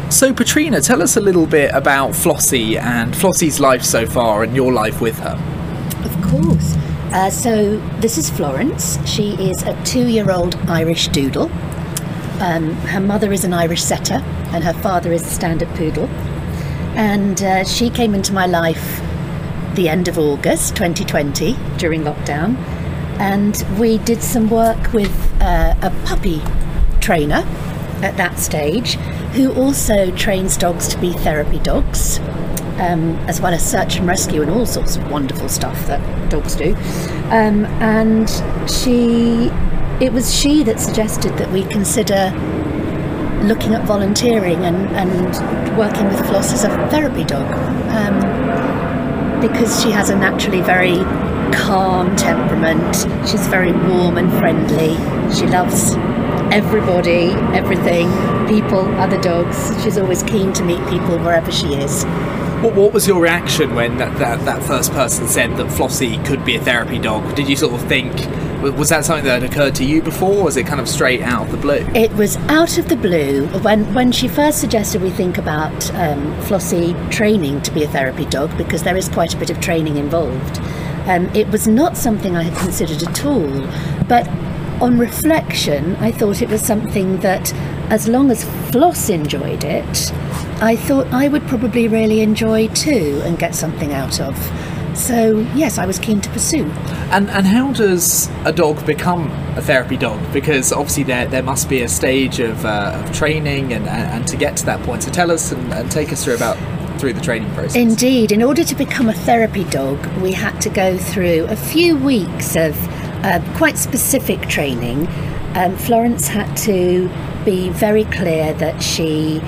So Petrina, tell us a little bit about Flossie and Flossie's life so far and your life with her. Of course. So this is Florence. She is a 2-year-old Irish doodle. Her mother is an Irish setter and her father is a standard poodle. And she came into my life the end of August 2020 during lockdown. And we did some work with a puppy trainer at that stage, who also trains dogs to be therapy dogs, as well as search and rescue and all sorts of wonderful stuff that dogs do. And it was she that suggested that we consider looking at volunteering and working with Floss as a therapy dog, because she has a naturally very calm temperament. She's very warm and friendly. She loves everybody, everything, people, other dogs. She's always keen to meet people wherever she is. What was your reaction when that first person said that Flossie could be a therapy dog? Did you sort of think, was that something that had occurred to you before, or was it kind of straight out of the blue? It was out of the blue. When she first suggested we think about Flossie training to be a therapy dog, because there is quite a bit of training involved, it was not something I had considered at all. But on reflection, I thought it was something that, as long as Floss enjoyed it, I thought I would probably really enjoy too and get something out of. So yes, I was keen to pursue. And how does a dog become a therapy dog? Because obviously there must be a stage of training and to get to that point. So tell us and take us through the training process. Indeed. In order to become a therapy dog, we had to go through a few weeks of quite specific training. Florence had to be very clear that she's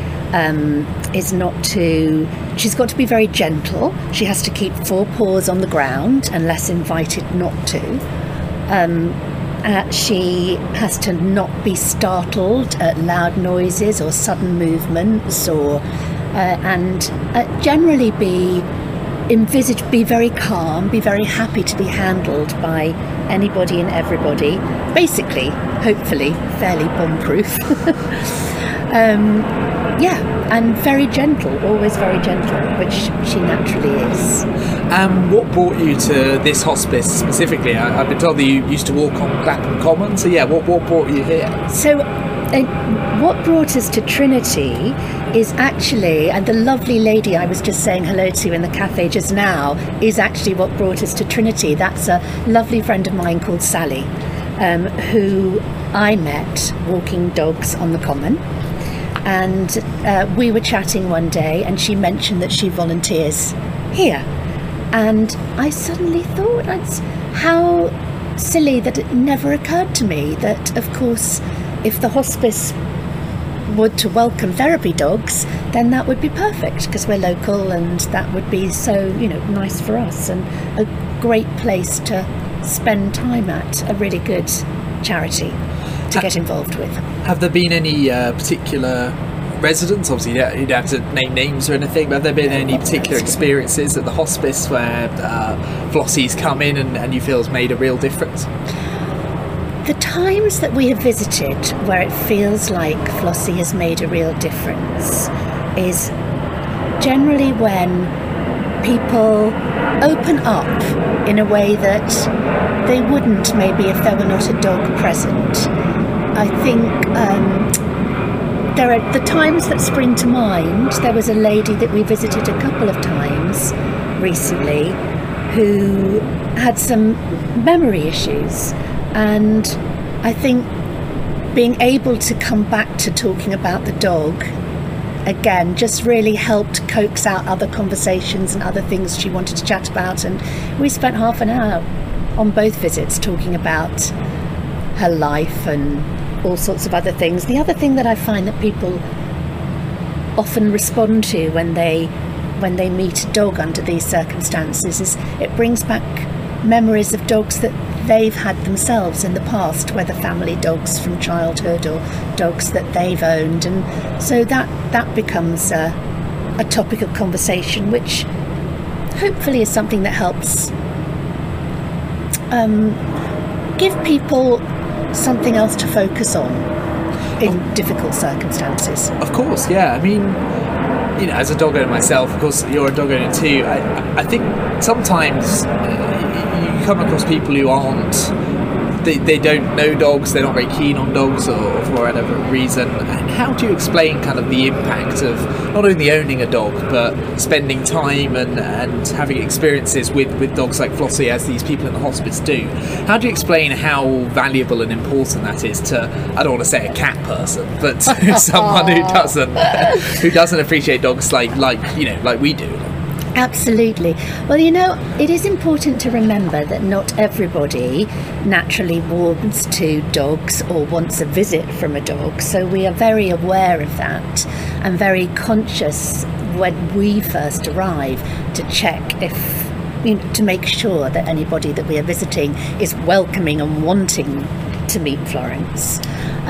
got to be very gentle. She has to keep 4 paws on the ground unless invited not to. She has to not be startled at loud noises or sudden movements, and generally be very calm, be very happy to be handled by anybody and everybody. Basically, hopefully, fairly bomb-proof. And very gentle, always very gentle, which she naturally is. What brought you to this hospice specifically? I've been told that you used to walk on Clapham Common, so yeah, what brought you here? So what brought us to Trinity is actually, and the lovely lady I was just saying hello to in the cafe just now, is actually what brought us to Trinity. That's a lovely friend of mine called Sally, who I met walking dogs on the Common. And we were chatting one day and she mentioned that she volunteers here. And I suddenly thought, how silly that it never occurred to me that, of course, if the hospice were to welcome therapy dogs, then that would be perfect, because we're local and that would be so, nice for us and a great place to spend time at, a really good charity to get involved with. Have there been any particular residents, obviously you don't have to name names or anything, but have there been any particular experiences at the hospice where Flossie's come in and you feel has made a real difference? The times that we have visited where it feels like Flossie has made a real difference is generally when people open up in a way that they wouldn't maybe if there were not a dog present. I think there are the times that spring to mind. There was a lady that we visited a couple of times recently who had some memory issues, and I think being able to come back to talking about the dog again just really helped coax out other conversations and other things she wanted to chat about, and we spent half an hour on both visits talking about her life and all sorts of other things. The other thing that I find that people often respond to when they meet a dog under these circumstances is it brings back memories of dogs that they've had themselves in the past, whether family dogs from childhood or dogs that they've owned, and so that becomes a topic of conversation, which hopefully is something that helps give people something else to focus on. in difficult circumstances. Of course, yeah. I mean, as a dog owner myself, of course, you're a dog owner too. I think sometimes you come across people who aren't. They don't know dogs, they're not very keen on dogs or for whatever reason. And how do you explain kind of the impact of not only owning a dog but spending time and having experiences with dogs like Flossie, as these people in the hospice do? How do you explain how valuable and important that is to, I don't want to say a cat person, but someone who doesn't appreciate dogs like we do? Absolutely. Well, it is important to remember that not everybody naturally warms to dogs or wants a visit from a dog. So we are very aware of that and very conscious when we first arrive to check to make sure that anybody that we are visiting is welcoming and wanting to meet Florence.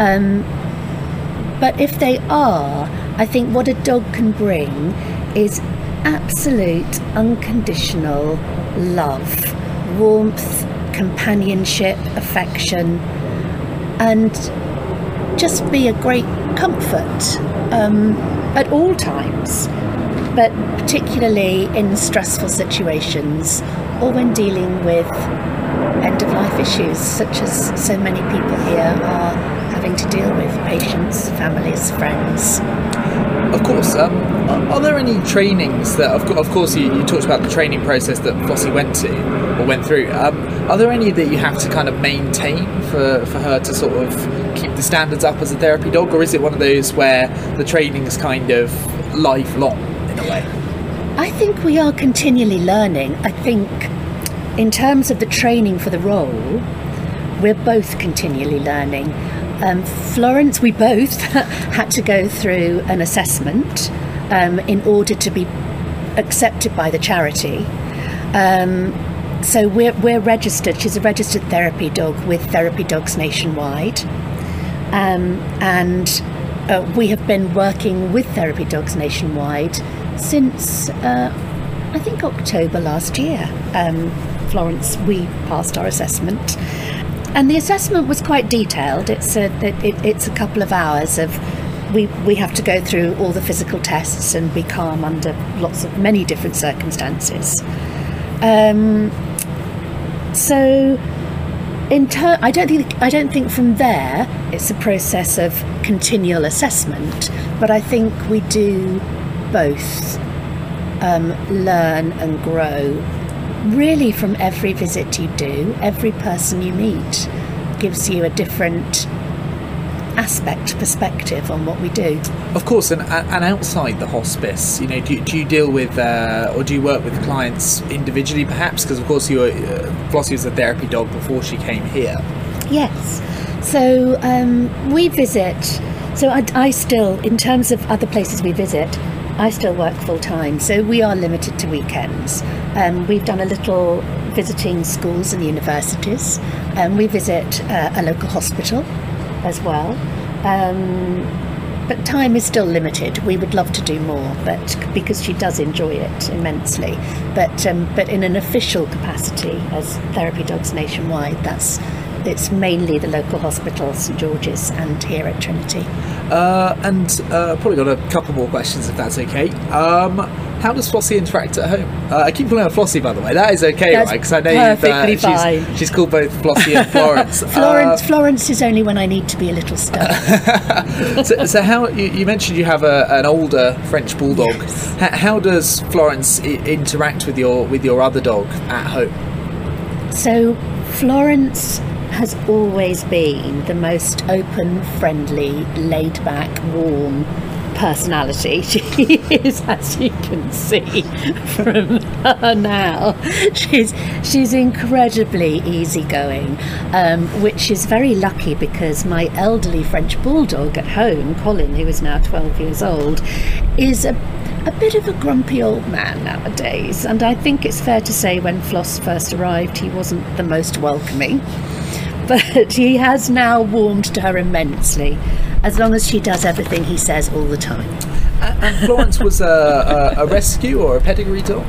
But if they are, I think what a dog can bring is absolute unconditional love, warmth, companionship, affection, and just be a great comfort at all times, but particularly in stressful situations or when dealing with end-of-life issues such as so many people here are having to deal with: patients, families, friends. Of course. Are there any trainings that, of course, you talked about the training process that Flossie went through. Are there any that you have to kind of maintain for her to sort of keep the standards up as a therapy dog, or is it one of those where the training is kind of lifelong in a way? I think we are continually learning. I think in terms of the training for the role, we're both continually learning. Florence, we both had to go through an assessment in order to be accepted by the charity. So we're registered. She's a registered therapy dog with Therapy Dogs Nationwide, and we have been working with Therapy Dogs Nationwide since I think October last year. Florence, we passed our assessment. And the assessment was quite detailed. It's a couple of hours of we have to go through all the physical tests and be calm under many different circumstances. So I don't think from there it's a process of continual assessment, but I think we do both learn and grow. Really, from every visit you do, every person you meet gives you a different perspective on what we do. Of course, and outside the hospice, do you deal with or do you work with clients individually, perhaps? Because of course, Flossie was a therapy dog before she came here. Yes. So we visit. So I still, in terms of other places we visit, I still work full time, so we are limited to weekends. We've done a little visiting schools and universities. We visit a local hospital as well. But time is still limited. We would love to do more, but because she does enjoy it immensely. But in an official capacity as Therapy Dogs Nationwide, it's mainly the local hospital, St George's, and here at Trinity. Probably got a couple more questions, if that's okay. How does Flossie interact at home? I keep calling her Flossie, by the way. That is okay, right? Because I know perfectly fine. She's called both Flossie and Florence. Florence is only when I need to be a little stern. So how you mentioned you have an older French bulldog. Yes. How does Florence interact with your other dog at home? So Florence has always been the most open, friendly, laid-back, warm personality. She is, as you can see from her now, she's incredibly easygoing, which is very lucky because my elderly French bulldog at home, Colin, who is now 12 years old, is a bit of a grumpy old man nowadays, and I think it's fair to say when Floss first arrived he wasn't the most welcoming, but he has now warmed to her immensely, as long as she does everything he says all the time. And Florence was a rescue or a pedigree dog?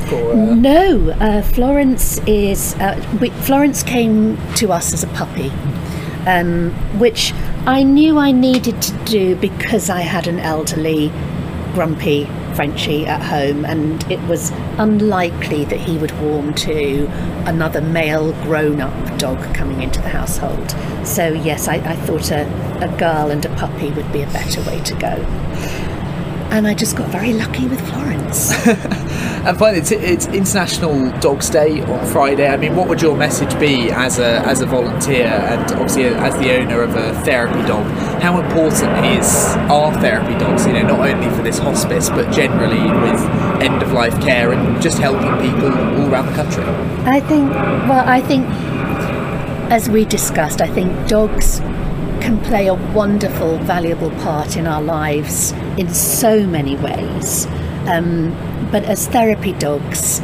No, Florence is. Florence came to us as a puppy, which I knew I needed to do because I had an elderly, grumpy Frenchie at home, and it was unlikely that he would warm to another male grown-up dog coming into the household. So yes, I thought a girl and a puppy would be a better way to go. And I just got very lucky with Florence. And finally, it's International Dogs Day on Friday. I mean, what would your message be as a volunteer and obviously as the owner of a therapy dog? How important are therapy dogs, not only for this hospice, but generally with end-of-life care and just helping people all around the country? I think, as we discussed, I think dogs can play a wonderful, valuable part in our lives in so many ways. But as therapy dogs,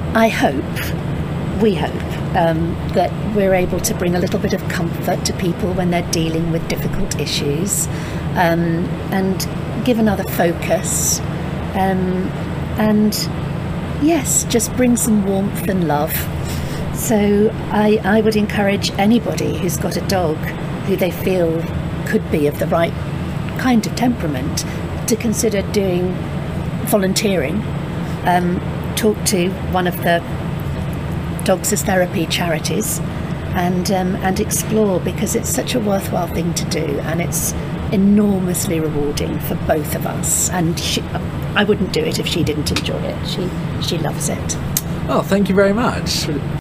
we hope that we're able to bring a little bit of comfort to people when they're dealing with difficult issues, and give another focus, and yes, just bring some warmth and love. So I would encourage anybody who's got a dog who they feel could be of the right kind of temperament to consider doing volunteering. Talk to one of the Dogs as Therapy charities and explore, because it's such a worthwhile thing to do, and it's enormously rewarding for both of us. And I wouldn't do it if she didn't enjoy it. She loves it. Oh, thank you very much.